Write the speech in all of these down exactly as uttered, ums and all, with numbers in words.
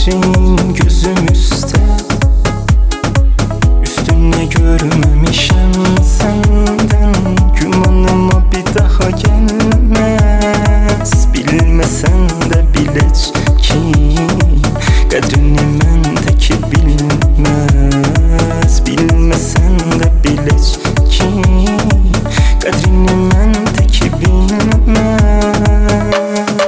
Gecenin gözümüzde, üstüne görmemişim senden. Gümanıma bir daha gelmez. Bilmesen de bilecek ki kadrini mendeki bilmez. Bilmesen de bilecek ki kadrini mendeki bilmez.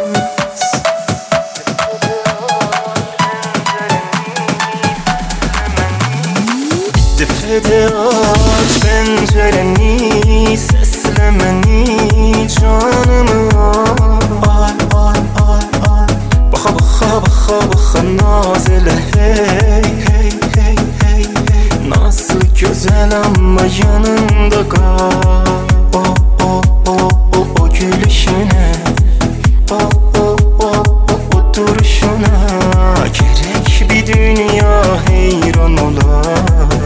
Defede aç pencereni, seslemeni, canımı al, al, al, al. Baka baka baka baka nazele, hey hey hey hey hey. Nasıl güzel ama yanımda kal. O o o o o gülüşüne, o o o o o duruşuna gerek bir dünya heyran olar.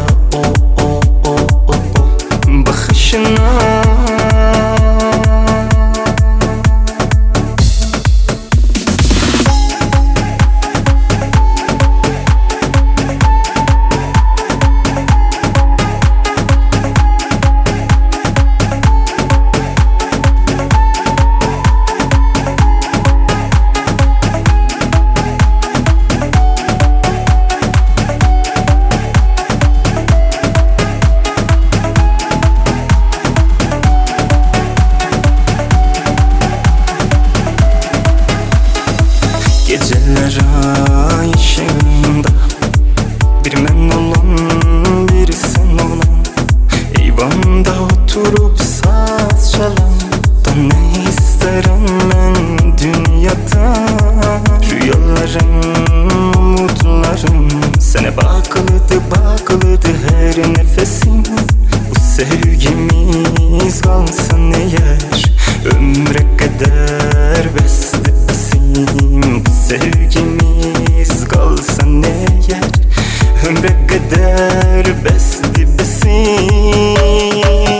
Geceler ay ışığında bir men olan, biri sen olan. Eyvanda oturup saz çalan da ne isterim ben dünyada. Rüyalarım, umutlarım sana bakılıdı bakılıdı her nefesim. Bu sevgimiz kalsın eğer ömre kadar beste besim. Bu sevgimiz kalsın eğer ömre kadar beste besim.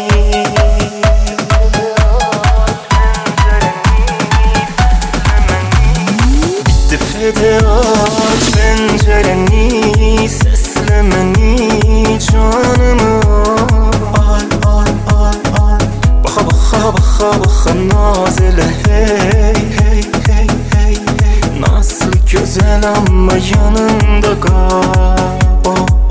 Defede aç pencereni, seslemeni, canımı al, al, al, al. Baka baka baka baka nazele, hey hey hey hey hey. Nasıl güzel ama yanımda kal. Oh.